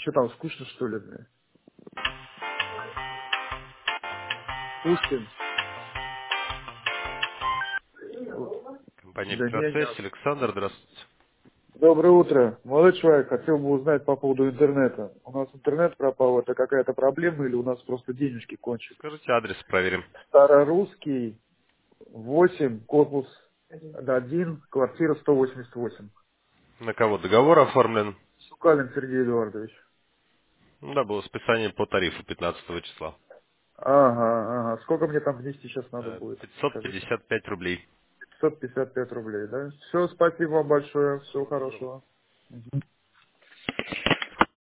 Что там, скучно, что ли, бля? Пушкин. Компания Да не, не. «Процесс». Александр, здравствуйте. Доброе утро. Молодой человек, хотел бы узнать по поводу интернета. У нас интернет пропал, это какая-то проблема или у нас просто денежки кончились? Скажите адрес, проверим. Старорусский, 8, корпус 1, квартира 188. На кого договор оформлен? Сукалин Сергей Эдуардович. Ну да, было списание по тарифу 15 числа. Ага, ага. Сколько мне там внести сейчас надо будет? Скажите. 555 рублей. 555 рублей, да? Все, спасибо вам большое. Всего Доброго. хорошего.